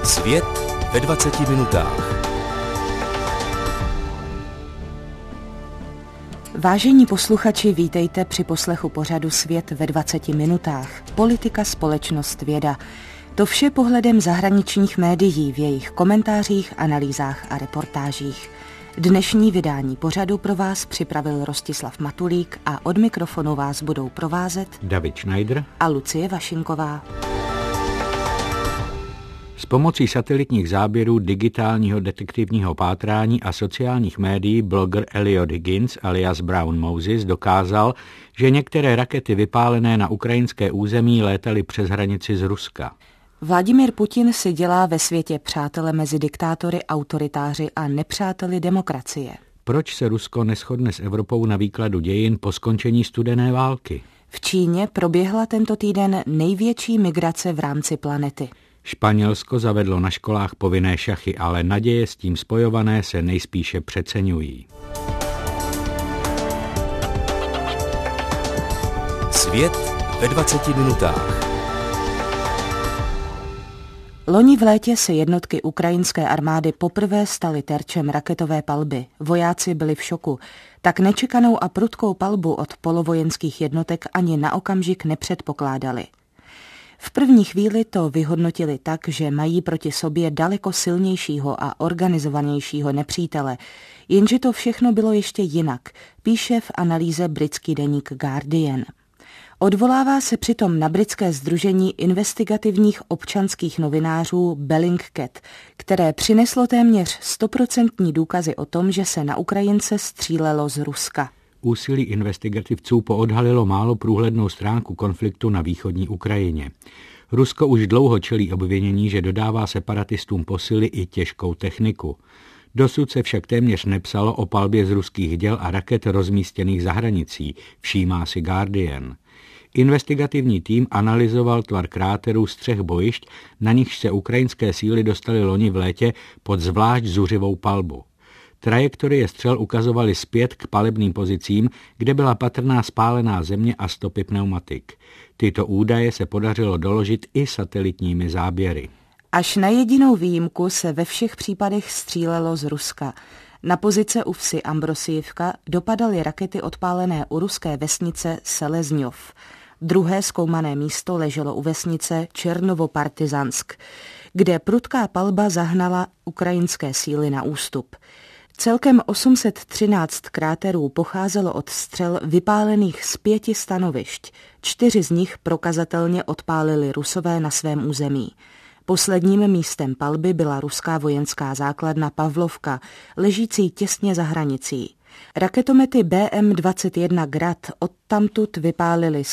Svět ve 20 minutách. Vážení posluchači, vítejte při poslechu pořadu Svět ve 20 minutách. Politika, společnost, věda. To vše pohledem zahraničních médií v jejich komentářích, analýzách a reportážích. Dnešní vydání pořadu pro vás připravil Rostislav Matulík a od mikrofonu vás budou provázet David Schneider a Lucie Vašinková. S pomocí satelitních záběrů, digitálního detektivního pátrání a sociálních médií bloger Eliot Higgins alias Brown Moses dokázal, že některé rakety vypálené na ukrajinské území létaly přes hranici z Ruska. Vladimír Putin si dělá ve světě přátele mezi diktátory, autoritáři a nepřáteli demokracie. Proč se Rusko neshodne s Evropou na výkladu dějin po skončení studené války? V Číně proběhla tento týden největší migrace v rámci planety. Španělsko zavedlo na školách povinné šachy, ale naděje s tím spojované se nejspíše přeceňují. Svět ve 20 minutách. Loni v létě se jednotky ukrajinské armády poprvé staly terčem raketové palby. Vojáci byli v šoku. Tak nečekanou a prudkou palbu od polovojenských jednotek ani na okamžik nepředpokládali. V první chvíli to vyhodnotili tak, že mají proti sobě daleko silnějšího a organizovanějšího nepřítele, jenže to všechno bylo ještě jinak, píše v analýze britský deník Guardian. Odvolává se přitom na britské sdružení investigativních občanských novinářů Bellingcat, které přineslo téměř 100% důkazy o tom, že se na Ukrajince střílelo z Ruska. Úsilí investigativců poodhalilo málo průhlednou stránku konfliktu na východní Ukrajině. Rusko už dlouho čelí obvinění, že dodává separatistům posily i těžkou techniku. Dosud se však téměř nepsalo o palbě z ruských děl a raket rozmístěných za hranicí, všímá si Guardian. Investigativní tým analyzoval tvar kráterů z 3 bojišť, na nichž se ukrajinské síly dostaly loni v létě pod zvlášť zuřivou palbu. Trajektorie střel ukazovaly zpět k palebným pozicím, kde byla patrná spálená země a stopy pneumatik. Tyto údaje se podařilo doložit i satelitními záběry. Až na jedinou výjimku se ve všech případech střílelo z Ruska. Na pozice u vsi Ambrosijivka dopadaly rakety odpálené u ruské vesnice Selezňov. Druhé zkoumané místo leželo u vesnice Černovo-Partizansk, kde prudká palba zahnala ukrajinské síly na ústup. Celkem 813 kráterů pocházelo od střel vypálených z 5 stanovišť. 4 z nich prokazatelně odpálili Rusové na svém území. Posledním místem palby byla ruská vojenská základna Pavlovka, ležící těsně za hranicí. Raketomety BM-21 Grad odtamtud vypálily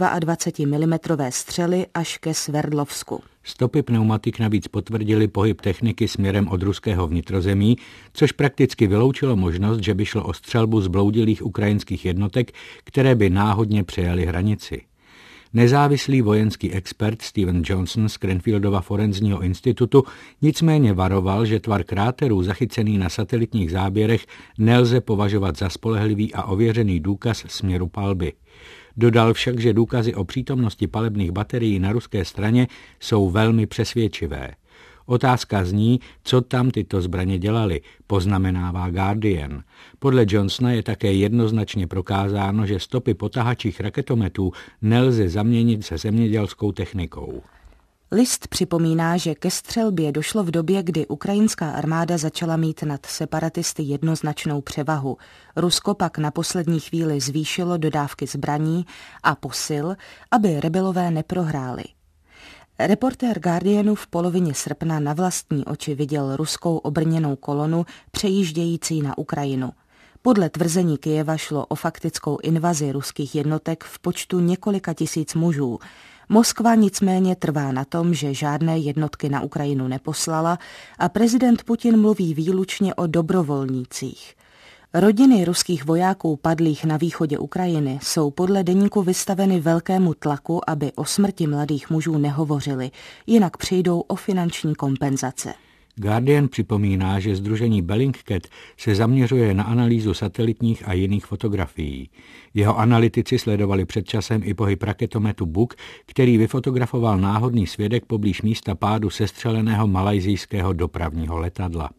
122 mm střely až ke Sverdlovsku. Stopy pneumatik navíc potvrdily pohyb techniky směrem od ruského vnitrozemí, což prakticky vyloučilo možnost, že by šlo o střelbu zbloudilých ukrajinských jednotek, které by náhodně přejaly hranici. Nezávislý vojenský expert Steven Johnson z Cranfieldova forenzního institutu nicméně varoval, že tvar kráterů zachycený na satelitních záběrech nelze považovat za spolehlivý a ověřený důkaz směru palby. Dodal však, že důkazy o přítomnosti palebných baterií na ruské straně jsou velmi přesvědčivé. Otázka zní, co tam tyto zbraně dělaly, poznamenává Guardian. Podle Johnsona je také jednoznačně prokázáno, že stopy po tahačích raketometů nelze zaměnit se zemědělskou technikou. List připomíná, že ke střelbě došlo v době, kdy ukrajinská armáda začala mít nad separatisty jednoznačnou převahu. Rusko pak na poslední chvíli zvýšilo dodávky zbraní a posil, aby rebelové neprohráli. Reportér Guardianu v polovině srpna na vlastní oči viděl ruskou obrněnou kolonu přejíždějící na Ukrajinu. Podle tvrzení Kyjeva šlo o faktickou invazi ruských jednotek v počtu několika tisíc mužů. Moskva nicméně trvá na tom, že žádné jednotky na Ukrajinu neposlala a prezident Putin mluví výlučně o dobrovolnících. Rodiny ruských vojáků padlých na východě Ukrajiny jsou podle deníku vystaveny velkému tlaku, aby o smrti mladých mužů nehovořili, jinak přijdou o finanční kompenzace. Guardian připomíná, že sdružení Bellingcat se zaměřuje na analýzu satelitních a jiných fotografií. Jeho analytici sledovali před časem i pohyb raketometu Buk, který vyfotografoval náhodný svědek poblíž místa pádu sestřeleného malajsijského dopravního letadla.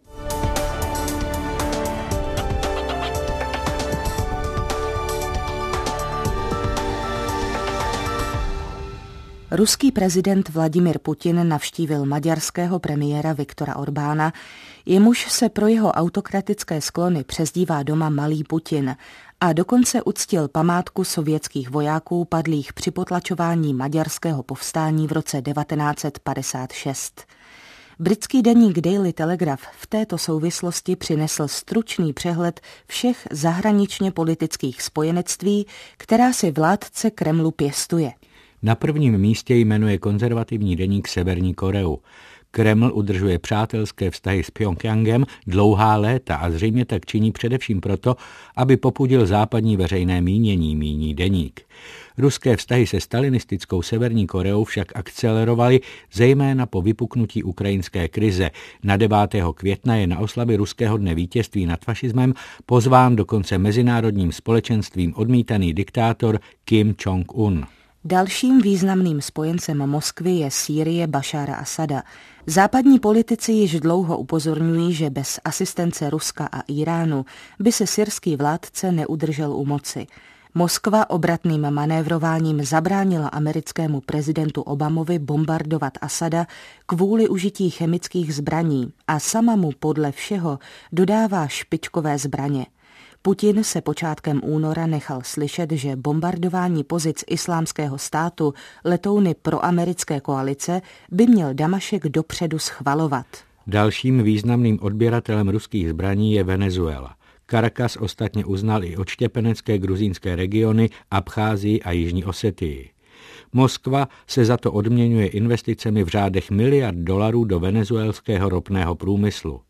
Ruský prezident Vladimir Putin navštívil maďarského premiéra Viktora Orbána, jemuž se pro jeho autokratické sklony přezdívá doma Malý Putin, a dokonce uctil památku sovětských vojáků padlých při potlačování maďarského povstání v roce 1956. Britský deník Daily Telegraph v této souvislosti přinesl stručný přehled všech zahraničně politických spojenectví, která si vládce Kremlu pěstuje. Na prvním místě jmenuje konzervativní deník Severní Koreu. Kreml udržuje přátelské vztahy s Pjongjangem dlouhá léta a zřejmě tak činí především proto, aby popudil západní veřejné mínění, míní deník. Ruské vztahy se stalinistickou Severní Koreou však akcelerovaly zejména po vypuknutí ukrajinské krize. Na 9. května je na oslavy ruského dne vítězství nad fašismem pozván dokonce mezinárodním společenstvím odmítaný diktátor Kim Jong-un. Dalším významným spojencem Moskvy je Sýrie Bašára Asada. Západní politici již dlouho upozorňují, že bez asistence Ruska a Íránu by se syrský vládce neudržel u moci. Moskva obratným manévrováním zabránila americkému prezidentu Obamovi bombardovat Asada kvůli užití chemických zbraní a sama mu podle všeho dodává špičkové zbraně. Putin se počátkem února nechal slyšet, že bombardování pozic Islámského státu letouny proamerické koalice by měl Damašek dopředu schvalovat. Dalším významným odběratelem ruských zbraní je Venezuela. Caracas ostatně uznal i odštěpenecké gruzínské regiony Abcházii a Jižní Osetii. Moskva se za to odměňuje investicemi v řádech miliard dolarů do venezuelského ropného průmyslu.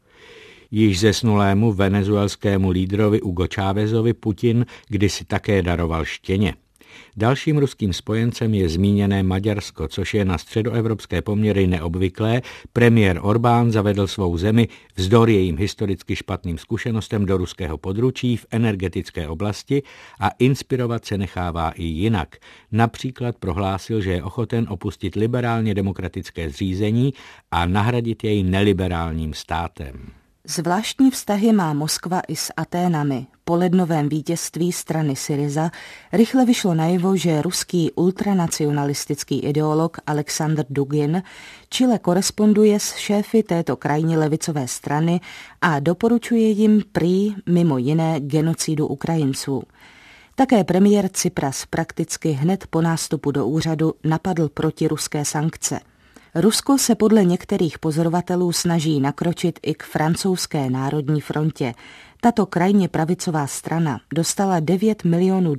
Již zesnulému venezuelskému lídrovi Hugo Chávezovi Putin kdysi také daroval štěně. Dalším ruským spojencem je zmíněné Maďarsko, což je na středoevropské poměry neobvyklé. Premiér Orbán zavedl svou zemi vzdor jejím historicky špatným zkušenostem do ruského područí v energetické oblasti a inspirovat se nechává i jinak. Například prohlásil, že je ochoten opustit liberálně demokratické zřízení a nahradit jej neliberálním státem. Zvláštní vztahy má Moskva i s Aténami. Po lednovém vítězství strany Syriza rychle vyšlo najevo, že ruský ultranacionalistický ideolog Alexandr Dugin čile koresponduje s šéfy této krajně levicové strany a doporučuje jim prý mimo jiné genocidu Ukrajinců. Také premiér Tsipras prakticky hned po nástupu do úřadu napadl protiruské sankce. Rusko se podle některých pozorovatelů snaží nakročit i k francouzské národní frontě. Tato krajně pravicová strana dostala $9 milionů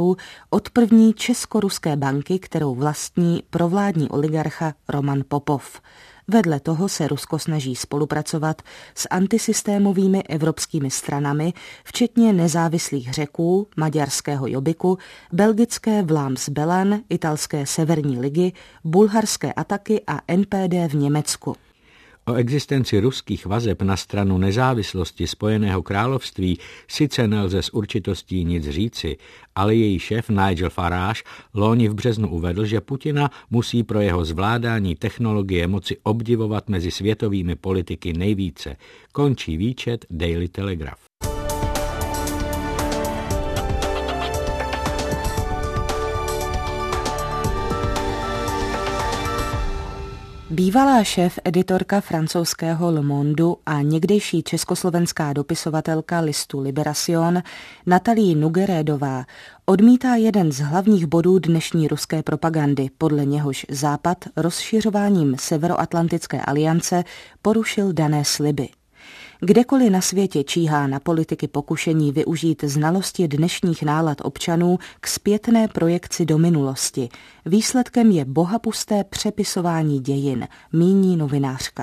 od první česko-ruské banky, kterou vlastní provládní oligarcha Roman Popov. Vedle toho se Rusko snaží spolupracovat s antisystémovými evropskými stranami, včetně nezávislých Řeků, maďarského Jobbiku, belgické Vlaams Belang, italské Severní ligy, bulharské Ataky a NPD v Německu. O existenci ruských vazeb na stranu nezávislosti Spojeného království sice nelze s určitostí nic říci, ale její šéf Nigel Farage loni v březnu uvedl, že Putina musí pro jeho zvládání technologie moci obdivovat mezi světovými politiky nejvíce. Končí výčet Daily Telegraph. Bývalá šéf-editorka francouzského Le Monde a někdejší československá dopisovatelka listu Libération Natalie Nugerédová odmítá jeden z hlavních bodů dnešní ruské propagandy, podle něhož Západ rozšiřováním Severoatlantické aliance porušil dané sliby. Kdekoliv na světě číhá na politiky pokušení využít znalosti dnešních nálad občanů k zpětné projekci do minulosti. Výsledkem je bohapusté přepisování dějin, míní novinářka.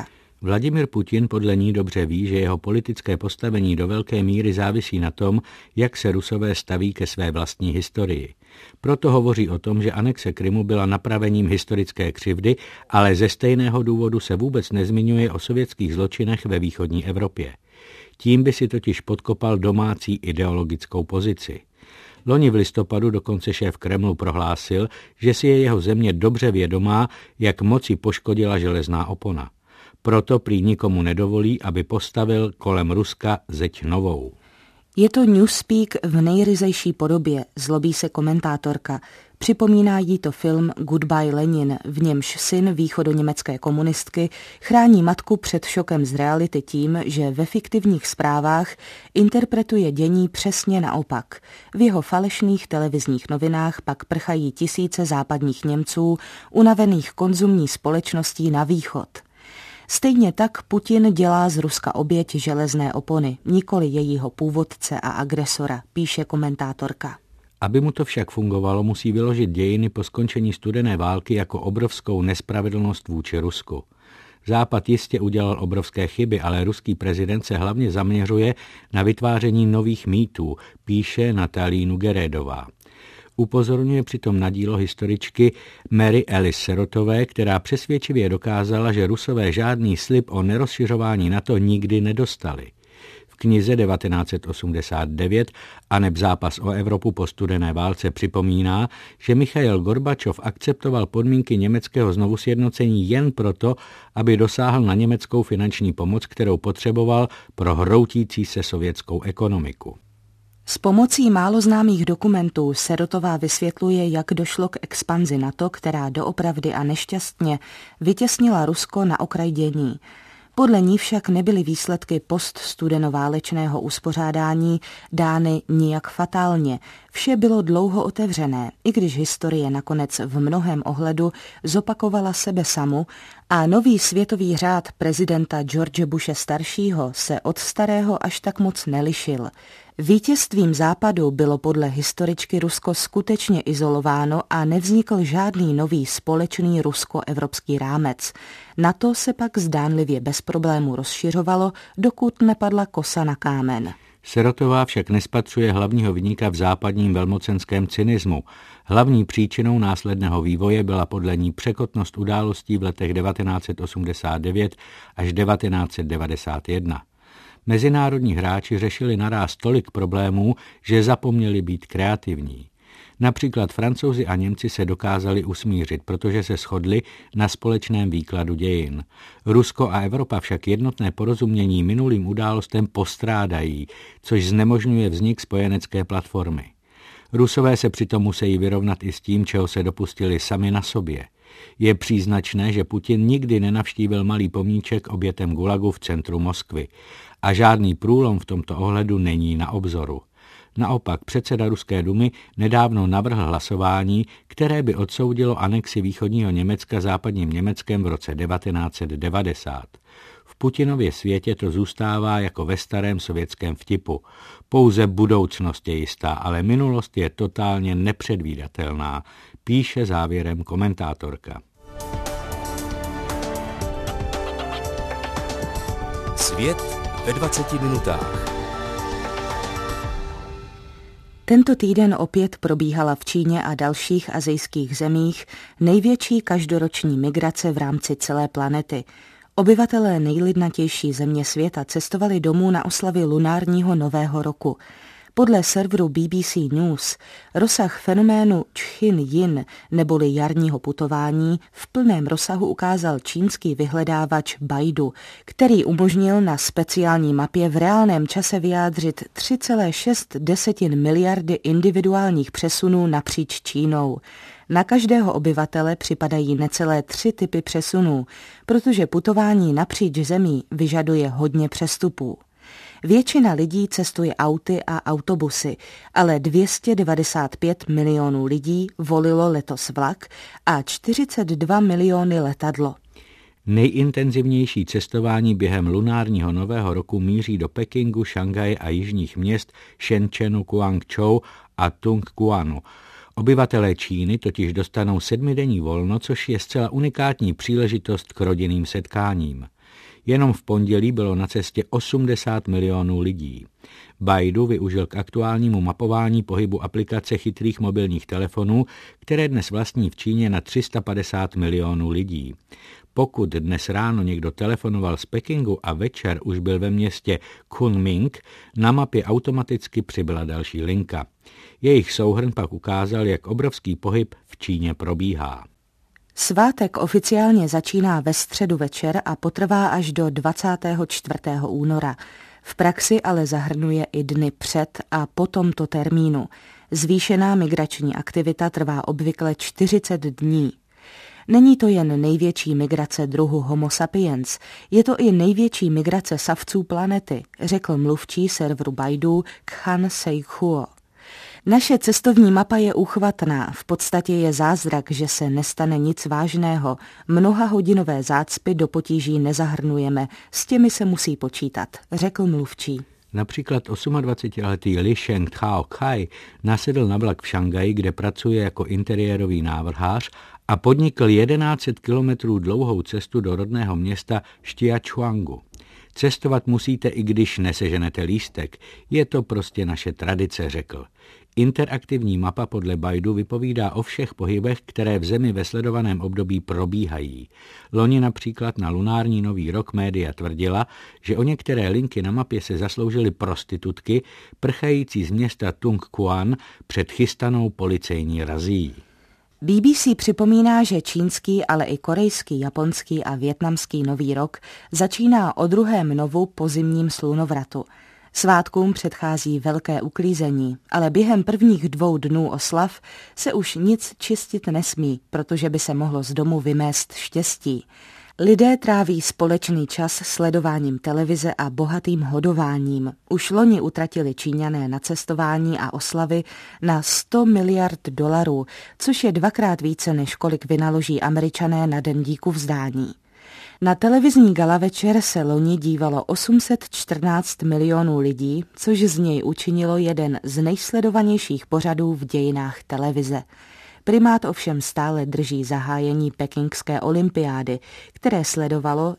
Vladimir Putin podle ní dobře ví, že jeho politické postavení do velké míry závisí na tom, jak se Rusové staví ke své vlastní historii. Proto hovoří o tom, že anexe Krymu byla napravením historické křivdy, ale ze stejného důvodu se vůbec nezmiňuje o sovětských zločinech ve východní Evropě. Tím by si totiž podkopal domácí ideologickou pozici. Loni v listopadu dokonce šéf Kremlu prohlásil, že si je jeho země dobře vědomá, jak moc ji poškodila železná opona. Proto prý nikomu nedovolí, aby postavil kolem Ruska zeď novou. Je to newspeak v nejryzejší podobě, zlobí se komentátorka. Připomíná jí to film Goodbye Lenin, v němž syn východoněmecké komunistky chrání matku před šokem z reality tím, že ve fiktivních zprávách interpretuje dění přesně naopak. V jeho falešných televizních novinách pak prchají tisíce západních Němců, unavených konzumní společností na východ. Stejně tak Putin dělá z Ruska oběť železné opony, nikoli jejího původce a agresora, píše komentátorka. Aby mu to však fungovalo, musí vyložit dějiny po skončení studené války jako obrovskou nespravedlnost vůči Rusku. Západ jistě udělal obrovské chyby, ale ruský prezident se hlavně zaměřuje na vytváření nových mýtů, píše Natalí Nugeredová. Upozorňuje přitom na dílo historičky Mary Alice Serotové, která přesvědčivě dokázala, že Rusové žádný slib o nerozšiřování NATO nikdy nedostali. V knize 1989 aneb zápas o Evropu po studené válce připomíná, že Michail Gorbačov akceptoval podmínky německého znovusjednocení jen proto, aby dosáhl na německou finanční pomoc, kterou potřeboval pro hroutící se sovětskou ekonomiku. S pomocí málo známých dokumentů Serotová vysvětluje, jak došlo k expanzi NATO, která doopravdy a nešťastně vytěsnila Rusko na okraj dění. Podle ní však nebyly výsledky poststudenoválečného uspořádání dány nijak fatálně. Vše bylo dlouho otevřené, i když historie nakonec v mnohém ohledu zopakovala sebe samu a nový světový řád prezidenta George Bushe staršího se od starého až tak moc nelišil. Vítězstvím Západu bylo podle historičky Rusko skutečně izolováno a nevznikl žádný nový společný rusko-evropský rámec. NATO se pak zdánlivě bez problémů rozšiřovalo, dokud nepadla kosa na kámen. Serotová však nespatřuje hlavního viníka v západním velmocenském cynismu. Hlavní příčinou následného vývoje byla podle ní překotnost událostí v letech 1989 až 1991. Mezinárodní hráči řešili naráz tolik problémů, že zapomněli být kreativní. Například Francouzi a Němci se dokázali usmířit, protože se shodli na společném výkladu dějin. Rusko a Evropa však jednotné porozumění minulým událostem postrádají, což znemožňuje vznik spojenecké platformy. Rusové se přitom musí vyrovnat i s tím, čeho se dopustili sami na sobě. Je příznačné, že Putin nikdy nenavštívil malý pomníček obětem gulagu v centru Moskvy a žádný průlom v tomto ohledu není na obzoru. Naopak předseda Ruské dumy nedávno navrhl hlasování, které by odsoudilo anexi východního Německa západním Německem v roce 1990. V Putinově světě to zůstává jako ve starém sovětském vtipu. Pouze budoucnost je jistá, ale minulost je totálně nepředvídatelná, píše závěrem komentátorka. Svět ve 20 minutách. Tento týden opět probíhala v Číně a dalších asijských zemích největší každoroční migrace v rámci celé planety. Obyvatelé nejlidnatější země světa cestovali domů na oslavy lunárního nového roku. Podle serveru BBC News rozsah fenoménu Čchin-Jin neboli jarního putování v plném rozsahu ukázal čínský vyhledávač Baidu, který umožnil na speciální mapě v reálném čase vyjádřit 3,6 miliardy individuálních přesunů napříč Čínou. Na každého obyvatele připadají necelé 3 typy přesunů, protože putování napříč zemí vyžaduje hodně přestupů. Většina lidí cestuje auty a autobusy, ale 295 milionů lidí volilo letos vlak a 42 miliony letadlo. Nejintenzivnější cestování během lunárního nového roku míří do Pekingu, Šanghaje a jižních měst Shenzhenu, Guangzhou a Tongguanu. Obyvatelé Číny totiž dostanou 7denní volno, což je zcela unikátní příležitost k rodinným setkáním. Jenom v pondělí bylo na cestě 80 milionů lidí. Baidu využil k aktuálnímu mapování pohybu aplikace chytrých mobilních telefonů, které dnes vlastní v Číně na 350 milionů lidí. Pokud dnes ráno někdo telefonoval z Pekingu a večer už byl ve městě Kunming, na mapě automaticky přibyla další linka. Jejich souhrn pak ukázal, jak obrovský pohyb v Číně probíhá. Svátek oficiálně začíná ve středu večer a potrvá až do 24. února. V praxi ale zahrnuje i dny před a po tomto termínu. Zvýšená migrační aktivita trvá obvykle 40 dní. Není to jen největší migrace druhu Homo sapiens, je to i největší migrace savců planety, řekl mluvčí serveru Baidu Khan Seichuo. Naše cestovní mapa je úchvatná, v podstatě je zázrak, že se nestane nic vážného. Mnohahodinové zácpy do potíží nezahrnujeme, s těmi se musí počítat, řekl mluvčí. Například 28letý Li Shengtao Kai nasedl na vlak v Šanghaji, kde pracuje jako interiérový návrhář a podnikl 1100 kilometrů dlouhou cestu do rodného města Štiačuangu. Cestovat musíte, i když neseženete lístek. Je to prostě naše tradice, řekl. Interaktivní mapa podle Baidu vypovídá o všech pohybech, které v zemi ve sledovaném období probíhají. Loni například na lunární nový rok média tvrdila, že o některé linky na mapě se zasloužily prostitutky, prchající z města Tungquan před chystanou policejní razií. BBC připomíná, že čínský, ale i korejský, japonský a vietnamský nový rok začíná o druhém novu po zimním slunovratu. Svátkům předchází velké uklízení, ale během prvních 2 dnů oslav se už nic čistit nesmí, protože by se mohlo z domu vymést štěstí. Lidé tráví společný čas sledováním televize a bohatým hodováním. Už loni utratili Číňané na cestování a oslavy na $100 miliard, což je 2krát více, než kolik vynaloží Američané na Den díku vzdání. Na televizní gala večer se loni dívalo 814 milionů lidí, což z něj učinilo jeden z nejsledovanějších pořadů v dějinách televize. Primát ovšem stále drží zahájení pekingské olympiády, které sledovalo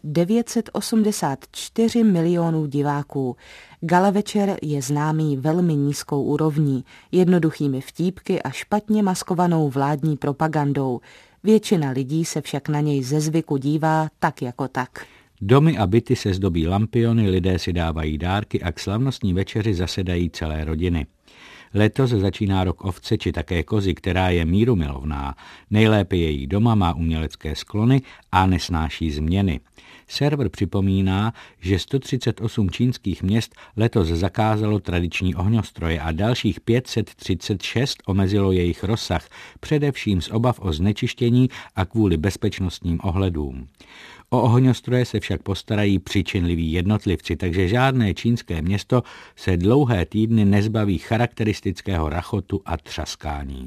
984 milionů diváků. Gala večer je známý velmi nízkou úrovní, jednoduchými vtípky a špatně maskovanou vládní propagandou. Většina lidí se však na něj ze zvyku dívá tak jako tak. Domy a byty se zdobí lampiony, lidé si dávají dárky a k slavnostní večeři zasedají celé rodiny. Letos začíná rok ovce či také kozy, která je mírumilovná. Nejlépe je jí doma, má umělecké sklony a nesnáší změny. Server připomíná, že 138 čínských měst letos zakázalo tradiční ohňostroje a dalších 536 omezilo jejich rozsah, především z obav o znečištění a kvůli bezpečnostním ohledům. O ohňostroje se však postarají přičinliví jednotlivci, takže žádné čínské město se dlouhé týdny nezbaví charakteristického rachotu a třaskání.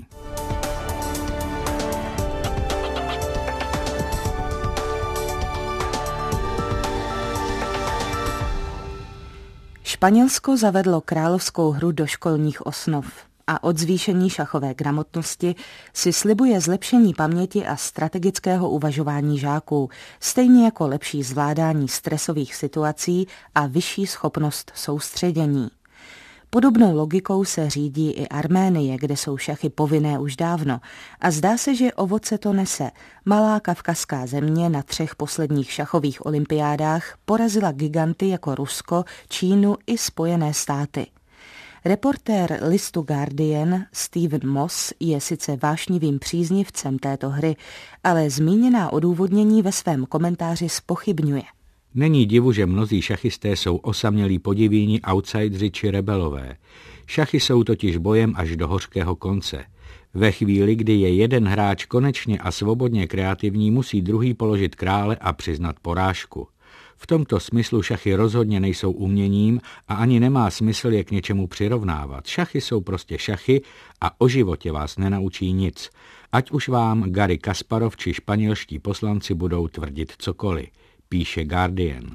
Španělsko zavedlo královskou hru do školních osnov a od zvýšení šachové gramotnosti si slibuje zlepšení paměti a strategického uvažování žáků, stejně jako lepší zvládání stresových situací a vyšší schopnost soustředění. Podobnou logikou se řídí i Arménie, kde jsou šachy povinné už dávno a zdá se, že ovoce to nese. Malá kavkazská země na 3 posledních šachových olympiádách porazila giganty jako Rusko, Čínu i Spojené státy. Reportér listu Guardian Stephen Moss je sice vášnivým příznivcem této hry, ale zmíněná odůvodnění ve svém komentáři zpochybňuje. Není divu, že mnozí šachisté jsou osamělí podivíni, outsidři či rebelové. Šachy jsou totiž bojem až do hořkého konce. Ve chvíli, kdy je jeden hráč konečně a svobodně kreativní, musí druhý položit krále a přiznat porážku. V tomto smyslu šachy rozhodně nejsou uměním a ani nemá smysl je k něčemu přirovnávat. Šachy jsou prostě šachy a o životě vás nenaučí nic. Ať už vám Garry Kasparov či španělští poslanci budou tvrdit cokoliv, píše Guardian.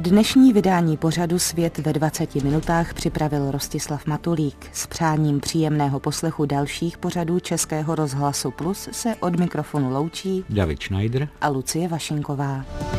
Dnešní vydání pořadu Svět ve 20 minutách připravil Rostislav Matulík. S přáním příjemného poslechu dalších pořadů Českého rozhlasu Plus se od mikrofonu loučí David Schneider a Lucie Vašinková.